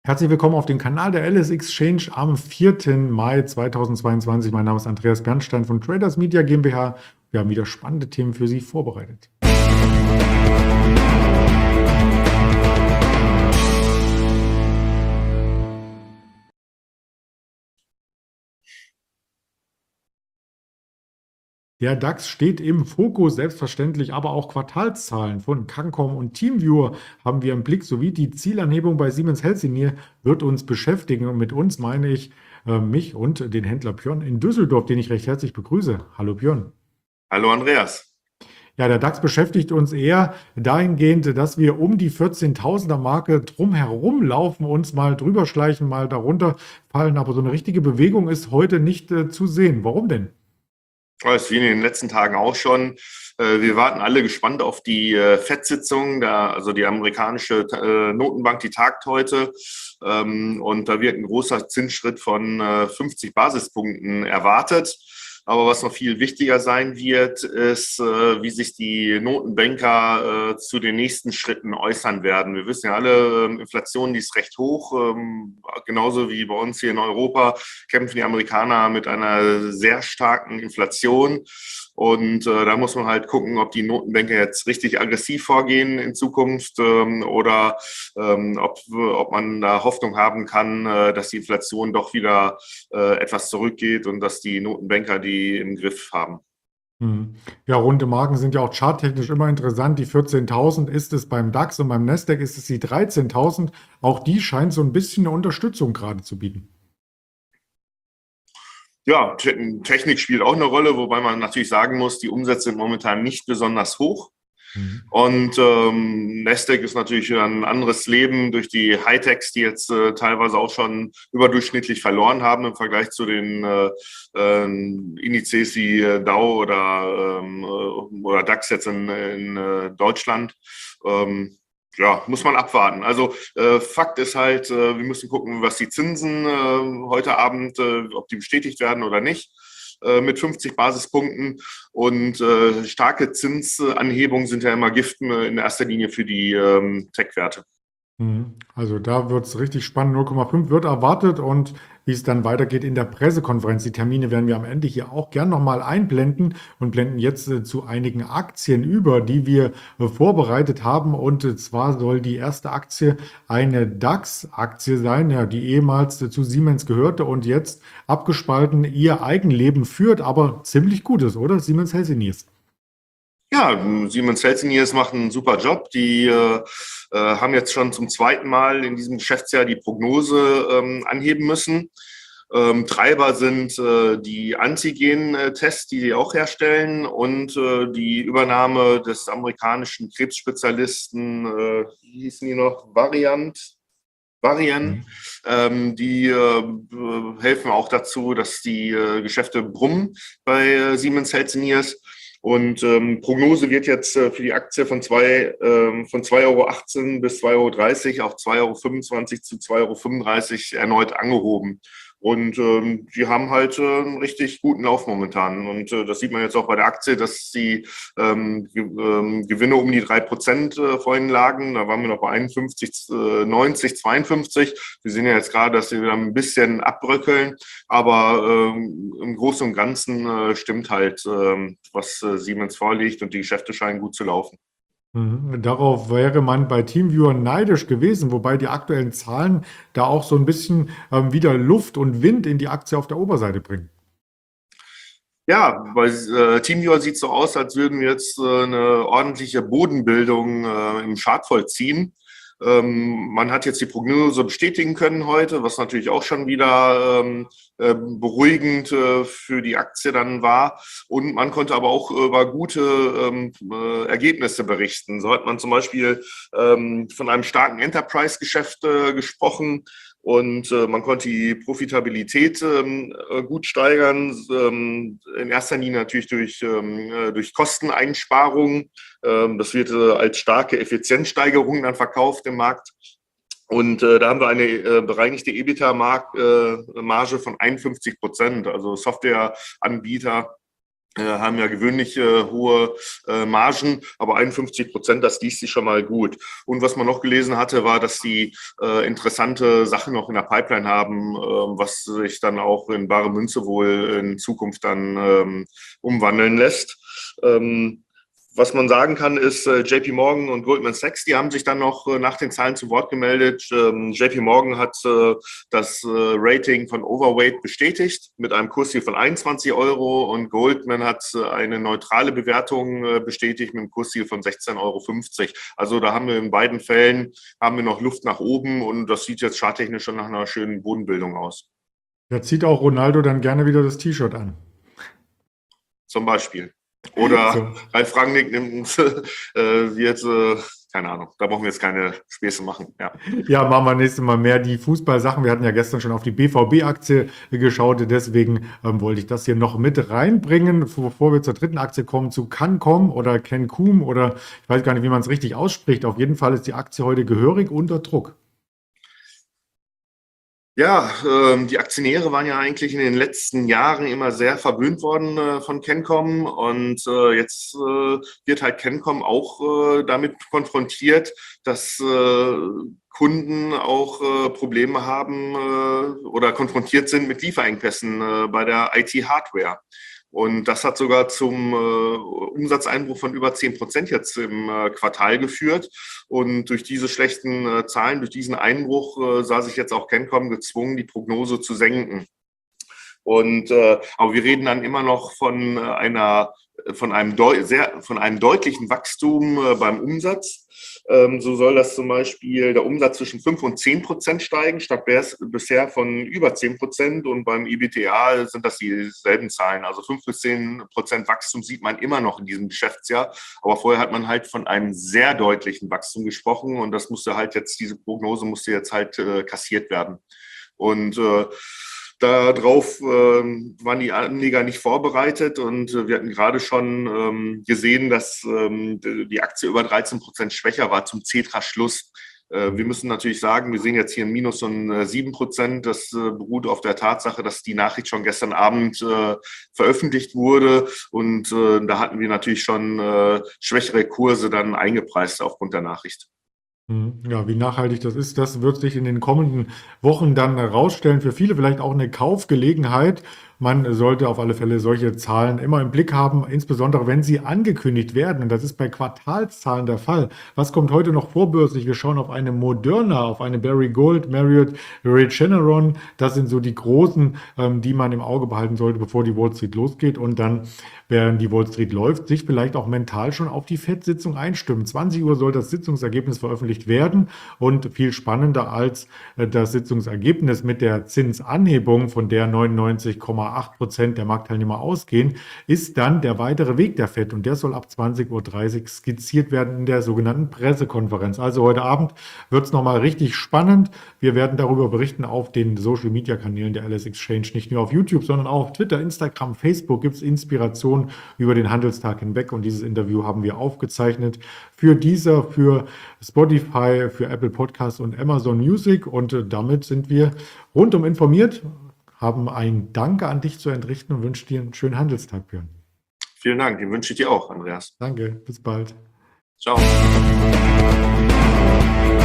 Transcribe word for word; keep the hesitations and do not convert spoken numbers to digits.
Herzlich willkommen auf dem Kanal der L S Exchange am vierten Mai zweitausendzweiundzwanzig. Mein Name ist Andreas Bernstein von Traders Media GmbH. Wir haben wieder spannende Themen für Sie vorbereitet. Der DAX steht im Fokus, selbstverständlich, aber auch Quartalszahlen von Cancom und TeamViewer haben wir im Blick, sowie die Zielanhebung bei Siemens Healthineers wird uns beschäftigen. Und mit uns meine ich äh, mich und den Händler Björn in Düsseldorf, den ich recht herzlich begrüße. Hallo Björn. Hallo Andreas. Ja, der DAX beschäftigt uns eher dahingehend, dass wir um die vierzehntausender Marke drumherum laufen, uns mal drüber schleichen, mal darunter fallen. Aber so eine richtige Bewegung ist heute nicht äh, zu sehen. Warum denn? Das wie in den letzten Tagen auch schon. Wir warten alle gespannt auf die Fed-Sitzung, also die amerikanische Notenbank, die tagt heute. Und da wird ein großer Zinsschritt von fünfzig Basispunkten erwartet. Aber was noch viel wichtiger sein wird, ist, wie sich die Notenbanker zu den nächsten Schritten äußern werden. Wir wissen ja alle, Inflation, die ist recht hoch. Genauso wie bei uns hier in Europa kämpfen die Amerikaner mit einer sehr starken Inflation. Und äh, da muss man halt gucken, ob die Notenbanker jetzt richtig aggressiv vorgehen in Zukunft ähm, oder ähm, ob, ob man da Hoffnung haben kann, äh, dass die Inflation doch wieder äh, etwas zurückgeht und dass die Notenbanker die im Griff haben. Hm. Ja, runde Marken sind ja auch charttechnisch immer interessant. Die vierzehntausend ist es beim DAX und beim Nasdaq ist es die dreizehntausend. Auch die scheint so ein bisschen eine Unterstützung gerade zu bieten. Ja, Technik spielt auch eine Rolle, wobei man natürlich sagen muss, die Umsätze sind momentan nicht besonders hoch. Mhm. Und ähm, Nasdaq ist natürlich ein anderes Leben durch die Hightechs, die jetzt äh, teilweise auch schon überdurchschnittlich verloren haben im Vergleich zu den äh, äh, Indizes wie äh, Dow oder, ähm, oder DAX jetzt in, in äh, Deutschland. Ähm, Ja, muss man abwarten. Also äh, Fakt ist halt, äh, wir müssen gucken, was die Zinsen äh, heute Abend, äh, ob die bestätigt werden oder nicht, äh, mit fünfzig Basispunkten. Und äh, starke Zinsanhebungen sind ja immer Gift äh, in erster Linie für die ähm, Tech-Werte. Mhm. Also da wird es richtig spannend. null Komma fünf wird erwartet und wie es dann weitergeht in der Pressekonferenz. Die Termine werden wir am Ende hier auch gern nochmal einblenden und blenden jetzt äh, zu einigen Aktien über, die wir äh, vorbereitet haben. Und äh, zwar soll die erste Aktie eine DAX-Aktie sein, ja, die ehemals äh, zu Siemens gehörte und jetzt abgespalten ihr Eigenleben führt, aber ziemlich gut ist, oder? Siemens Healthineers. Ja, Siemens Healthineers macht einen super Job. Die äh, äh, haben jetzt schon zum zweiten Mal in diesem Geschäftsjahr die Prognose ähm, anheben müssen. Ähm, Treiber sind äh, die Antigen-Tests, die sie auch herstellen, und äh, die Übernahme des amerikanischen Krebsspezialisten, äh, wie hießen die noch, Variant, Varian, Mhm. ähm, die äh, helfen auch dazu, dass die äh, Geschäfte brummen bei äh, Siemens Healthineers. Und ähm, Prognose wird jetzt äh, für die Aktie von, zwei, ähm, von zwei Euro achtzehn bis zwei Euro dreißig auf zwei Euro fünfundzwanzig zu zwei Euro fünfunddreißig erneut angehoben. Und ähm, die haben halt äh, einen richtig guten Lauf momentan. Und äh, das sieht man jetzt auch bei der Aktie, dass die ähm, Ge ähm, Gewinne um die drei Prozent äh, vorhin lagen. Da waren wir noch bei einundfünfzig, äh, neunzig, zweiundfünfzig. Wir sehen ja jetzt gerade, dass sie wieder ein bisschen abbröckeln. Aber ähm, im Großen und Ganzen äh, stimmt halt, ähm, was äh, Siemens vorliegt, und die Geschäfte scheinen gut zu laufen. Mhm. Darauf wäre man bei TeamViewer neidisch gewesen, wobei die aktuellen Zahlen da auch so ein bisschen ähm, wieder Luft und Wind in die Aktie auf der Oberseite bringen. Ja, bei äh, TeamViewer sieht es so aus, als würden wir jetzt äh, eine ordentliche Bodenbildung äh, im Chart vollziehen. Ähm, man hat jetzt die Prognose bestätigen können heute, was natürlich auch schon wieder ähm, äh, beruhigend äh, für die Aktie dann war. Und man konnte aber auch über gute ähm, äh, Ergebnisse berichten. So hat man zum Beispiel ähm, von einem starken Enterprise-Geschäft äh, gesprochen. Und äh, man konnte die Profitabilität ähm, äh, gut steigern, ähm, in erster Linie natürlich durch, ähm, äh, durch Kosteneinsparungen. Ähm, das wird äh, als starke Effizienzsteigerung dann verkauft im Markt. Und äh, da haben wir eine äh, bereinigte EBITDA-Marge äh, von einundfünfzig Prozent. Also Softwareanbieter äh, haben ja gewöhnlich äh, hohe äh, Margen, aber einundfünfzig Prozent, das liest sich schon mal gut. Und was man noch gelesen hatte, war, dass die äh, interessante Sachen noch in der Pipeline haben, äh, was sich dann auch in bare Münze wohl in Zukunft dann ähm, umwandeln lässt. Ähm, Was man sagen kann, ist, äh, J P Morgan und Goldman Sachs, die haben sich dann noch äh, nach den Zahlen zu Wort gemeldet. Ähm, J P Morgan hat äh, das äh, Rating von Overweight bestätigt mit einem Kursziel von einundzwanzig Euro und Goldman hat äh, eine neutrale Bewertung äh, bestätigt mit einem Kursziel von sechzehn Euro fünfzig. Also da haben wir in beiden Fällen haben wir noch Luft nach oben und das sieht jetzt charttechnisch schon nach einer schönen Bodenbildung aus. Da zieht auch Ronaldo dann gerne wieder das T-Shirt an. Zum Beispiel. Oder So. Ralf Rangnick nimmt, äh, wird, äh, keine Ahnung, da brauchen wir jetzt keine Späße machen. Ja, Ja, machen wir nächstes Mal mehr die Fußballsachen. Wir hatten ja gestern schon auf die B V B-Aktie geschaut, deswegen ähm, wollte ich das hier noch mit reinbringen, bevor wir zur dritten Aktie kommen, zu Cancom oder Cancom oder ich weiß gar nicht, wie man es richtig ausspricht. Auf jeden Fall ist die Aktie heute gehörig unter Druck. ja ähm, die Aktionäre waren ja eigentlich in den letzten Jahren immer sehr verwöhnt worden äh, von Cancom und äh, jetzt äh, wird halt Cancom auch äh, damit konfrontiert, dass äh, Kunden auch äh, Probleme haben äh, oder konfrontiert sind mit Lieferengpässen äh, bei der I T-Hardware. Und das hat sogar zum äh, Umsatzeinbruch von über zehn Prozent jetzt im äh, Quartal geführt. Und durch diese schlechten äh, Zahlen, durch diesen Einbruch äh, sah sich jetzt auch Cancom gezwungen, die Prognose zu senken. Und äh, aber wir reden dann immer noch von äh, einer von einem deu sehr von einem deutlichen Wachstum äh, beim Umsatz. Ähm, so soll das zum Beispiel der Umsatz zwischen fünf und zehn Prozent steigen, statt bisher von über zehn Prozent. Und beim E B T A sind das dieselben Zahlen. Also fünf bis zehn Prozent Wachstum sieht man immer noch in diesem Geschäftsjahr. Aber vorher hat man halt von einem sehr deutlichen Wachstum gesprochen. Und das musste halt jetzt, diese Prognose musste jetzt halt äh, kassiert werden. Und äh, Darauf ähm, waren die Anleger nicht vorbereitet und äh, wir hatten gerade schon ähm, gesehen, dass ähm, die Aktie über dreizehn Prozent schwächer war zum Xetra-Schluss. Äh, wir müssen natürlich sagen, wir sehen jetzt hier ein Minus von äh, sieben Prozent. Das äh, beruht auf der Tatsache, dass die Nachricht schon gestern Abend äh, veröffentlicht wurde und äh, da hatten wir natürlich schon äh, schwächere Kurse dann eingepreist aufgrund der Nachricht. Ja, wie nachhaltig das ist, das wird sich in den kommenden Wochen dann herausstellen. Für viele vielleicht auch eine Kaufgelegenheit. Man sollte auf alle Fälle solche Zahlen immer im Blick haben, insbesondere wenn sie angekündigt werden. Und das ist bei Quartalszahlen der Fall. Was kommt heute noch vorbörslich? Wir schauen auf eine Moderna, auf eine Barry Gold, Marriott, Regeneron. Das sind so die großen, ähm, die man im Auge behalten sollte, bevor die Wall Street losgeht. Und dann, während die Wall Street läuft, sich vielleicht auch mental schon auf die Fed-Sitzung einstimmen. zwanzig Uhr soll das Sitzungsergebnis veröffentlicht werden. Und viel spannender als äh, das Sitzungsergebnis mit der Zinsanhebung, von der neunundneunzig Komma acht Prozent der Marktteilnehmer ausgehen, ist dann der weitere Weg der Fed. Und der soll ab zwanzig Uhr dreißig skizziert werden in der sogenannten Pressekonferenz. Also heute Abend wird es nochmal richtig spannend. Wir werden darüber berichten auf den Social-Media-Kanälen der Alice Exchange. Nicht nur auf YouTube, sondern auch auf Twitter, Instagram, Facebook gibt es Inspiration über den Handelstag hinweg. Und dieses Interview haben wir aufgezeichnet für dieser, für Spotify, für Apple Podcasts und Amazon Music. Und äh, damit sind wir rundum informiert. Haben ein Danke an dich zu entrichten und wünsche dir einen schönen Handelstag, Björn. Vielen Dank, den wünsche ich dir auch, Andreas. Danke, bis bald. Ciao.